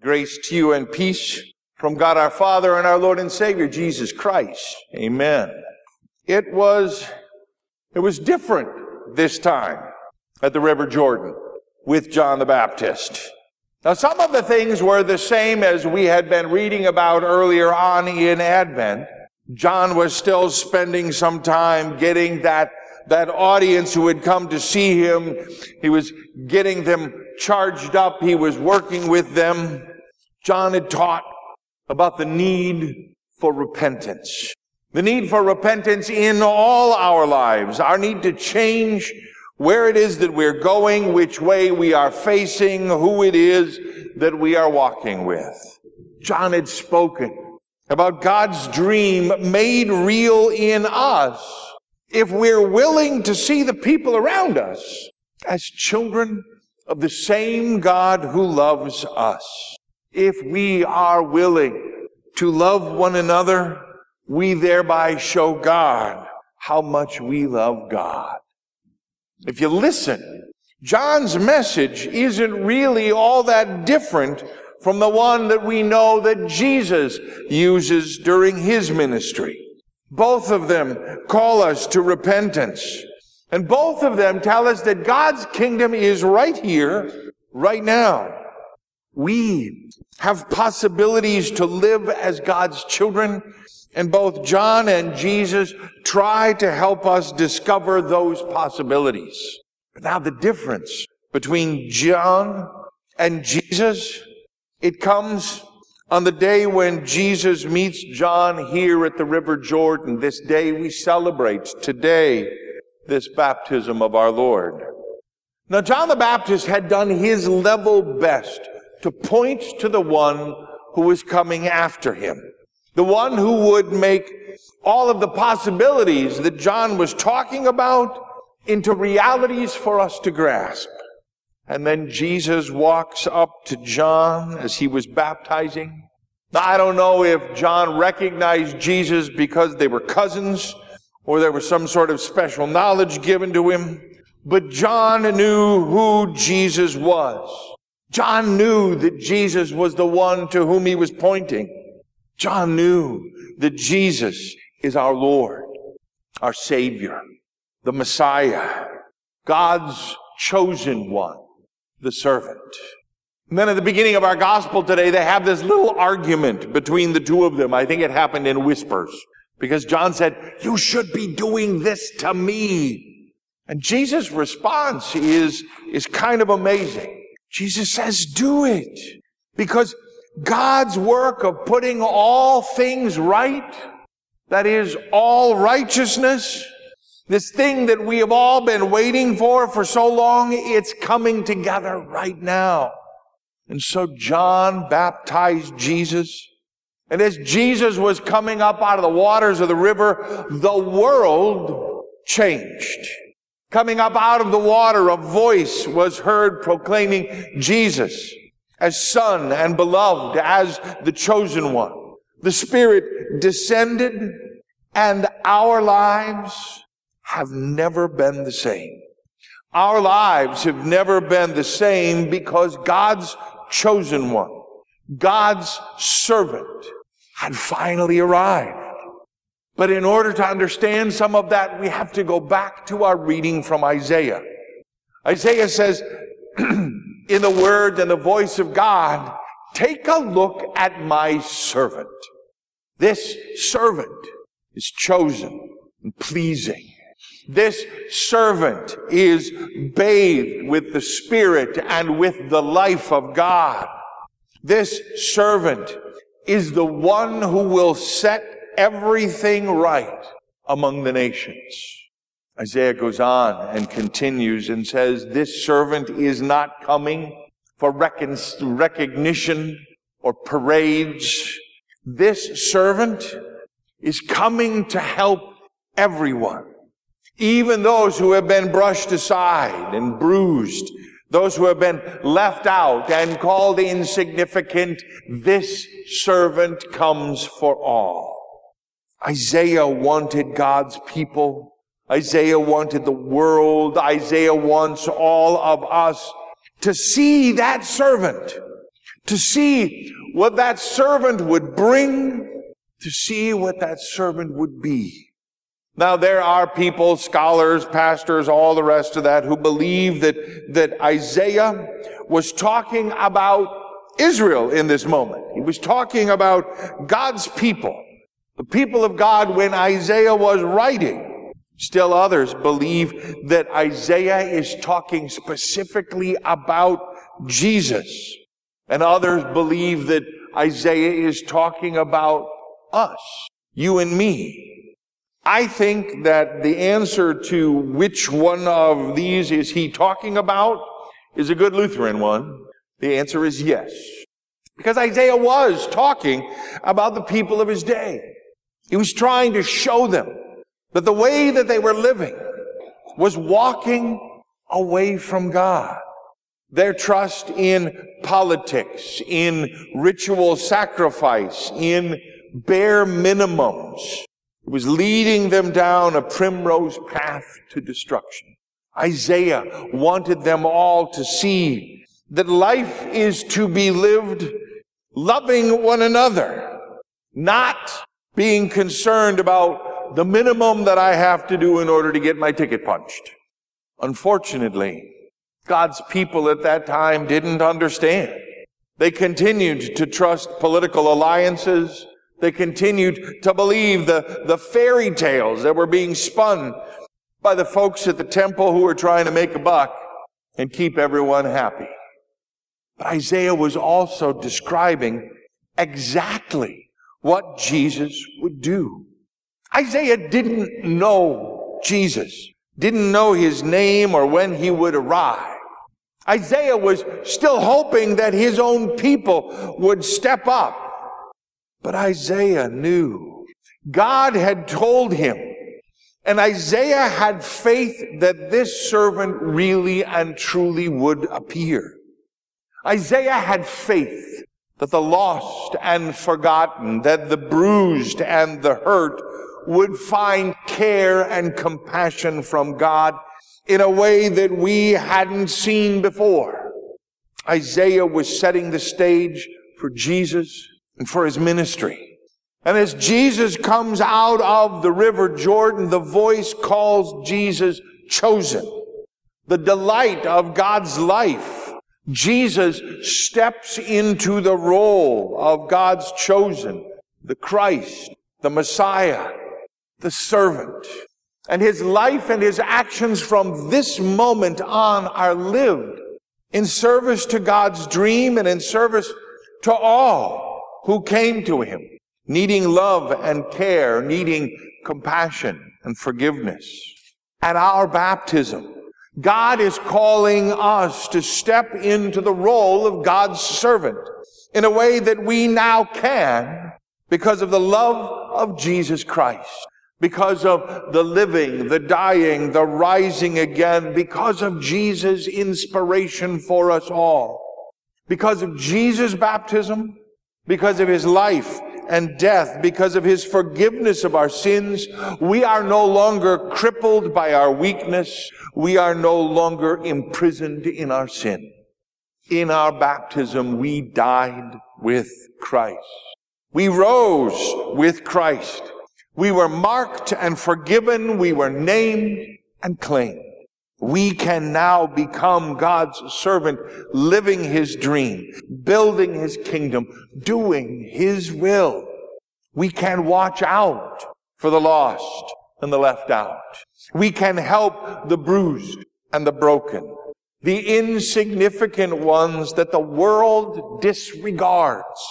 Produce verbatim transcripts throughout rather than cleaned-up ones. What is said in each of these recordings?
Grace to you and peace from God our Father and our Lord and Savior, Jesus Christ. Amen. It was, it was different this time at the River Jordan with John the Baptist. Now, some of the things were the same as we had been reading about earlier on in Advent. John was still spending some time getting that, that audience who had come to see him. He was getting them charged up. He was working with them. John had taught about the need for repentance. The need for repentance in all our lives. Our need to change where it is that we're going, which way we are facing, who it is that we are walking with. John had spoken about God's dream made real in us if we're willing to see the people around us as children of the same God who loves us. If we are willing to love one another, we thereby show God how much we love God. If you listen, John's message isn't really all that different from the one that we know that Jesus uses during his ministry. Both of them call us to repentance. And both of them tell us that God's kingdom is right here, right now. We have possibilities to live as God's children, and both John and Jesus try to help us discover those possibilities. But now the difference between John and Jesus, it comes on the day when Jesus meets John here at the River Jordan. This day we celebrate today this baptism of our Lord. Now, John the Baptist had done his level best to point to the one who was coming after him. The one who would make all of the possibilities that John was talking about into realities for us to grasp. And then Jesus walks up to John as he was baptizing. Now, I don't know if John recognized Jesus because they were cousins or there was some sort of special knowledge given to him, but John knew who Jesus was. John knew that Jesus was the one to whom he was pointing. John knew that Jesus is our Lord, our Savior, the Messiah, God's chosen one, the servant. And then at the beginning of our gospel today, they have this little argument between the two of them. I think it happened in whispers, because John said, "You should be doing this to me." And Jesus' response is, is kind of amazing. Jesus says, "Do it." Because God's work of putting all things right, that is, all righteousness, this thing that we have all been waiting for for so long, it's coming together right now. And so John baptized Jesus. And as Jesus was coming up out of the waters of the river, the world changed. Coming up out of the water, a voice was heard proclaiming Jesus as Son and beloved, as the chosen one. The Spirit descended, and our lives have never been the same. Our lives have never been the same because God's chosen one, God's servant, had finally arrived. But in order to understand some of that, we have to go back to our reading from Isaiah. Isaiah says, in the word and the voice of God, "Take a look at my servant. This servant is chosen and pleasing. This servant is bathed with the Spirit and with the life of God. This servant is the one who will set everything right among the nations." Isaiah goes on and continues and says, this servant is not coming for recon- recognition or parades. This servant is coming to help everyone, even those who have been brushed aside and bruised, those who have been left out and called insignificant. This servant comes for all. Isaiah wanted God's people. Isaiah wanted the world. Isaiah wants all of us to see that servant, to see what that servant would bring, to see what that servant would be. Now, there are people, scholars, pastors, all the rest of that, who believe that, that Isaiah was talking about Israel in this moment. He was talking about God's people, the people of God when Isaiah was writing. Still others believe that Isaiah is talking specifically about Jesus. And others believe that Isaiah is talking about us, you and me. I think that the answer to which one of these is he talking about is a good Lutheran one. The answer is yes. Because Isaiah was talking about the people of his day. He was trying to show them that the way that they were living was walking away from God. Their trust in politics, in ritual sacrifice, in bare minimums, it was leading them down a primrose path to destruction. Isaiah wanted them all to see that life is to be lived loving one another, not being concerned about the minimum that I have to do in order to get my ticket punched. Unfortunately, God's people at that time didn't understand. They continued to trust political alliances. They continued to believe the, the fairy tales that were being spun by the folks at the temple who were trying to make a buck and keep everyone happy. But Isaiah was also describing exactly what Jesus would do. Isaiah didn't know Jesus, didn't know his name or when he would arrive. Isaiah was still hoping that his own people would step up. But Isaiah knew. God had told him. And Isaiah had faith that this servant really and truly would appear. Isaiah had faith that the lost and forgotten, that the bruised and the hurt would find care and compassion from God in a way that we hadn't seen before. Isaiah was setting the stage for Jesus and for his ministry. And as Jesus comes out of the river Jordan, the voice calls Jesus chosen, the delight of God's life. Jesus steps into the role of God's chosen, the Christ, the Messiah, the servant. And his life and his actions from this moment on are lived in service to God's dream and in service to all who came to him, needing love and care, needing compassion and forgiveness. At our baptism, God is calling us to step into the role of God's servant in a way that we now can because of the love of Jesus Christ, because of the living, the dying, the rising again, because of Jesus' inspiration for us all, because of Jesus' baptism, because of his life and death, because of his forgiveness of our sins. We are no longer crippled by our weakness. We are no longer imprisoned in our sin. In our baptism, we died with Christ. We rose with Christ. We were marked and forgiven. We were named and claimed. We can now become God's servant, living his dream, building his kingdom, doing his will. We can watch out for the lost and the left out. We can help the bruised and the broken, the insignificant ones that the world disregards.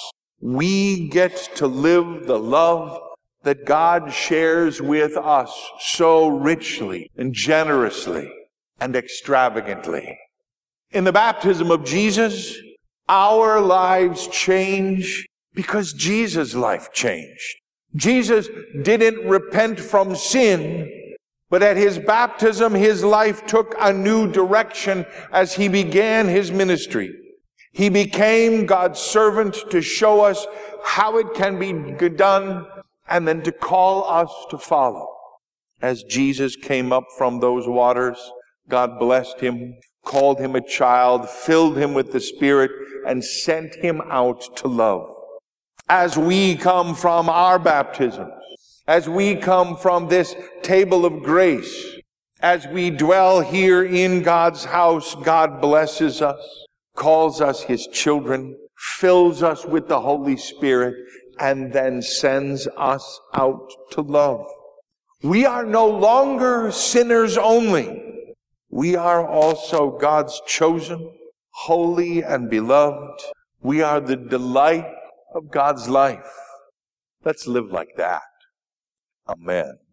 We get to live the love that God shares with us so richly and generously and extravagantly. In the baptism of Jesus, our lives change because Jesus' life changed. Jesus didn't repent from sin, but at his baptism, his life took a new direction as he began his ministry. He became God's servant to show us how it can be done and then to call us to follow. As Jesus came up from those waters, God blessed him, called him a child, filled him with the Spirit, and sent him out to love. As we come from our baptisms, as we come from this table of grace, as we dwell here in God's house, God blesses us, calls us his children, fills us with the Holy Spirit, and then sends us out to love. We are no longer sinners only. We are also God's chosen, holy, and beloved. We are the delight of God's life. Let's live like that. Amen.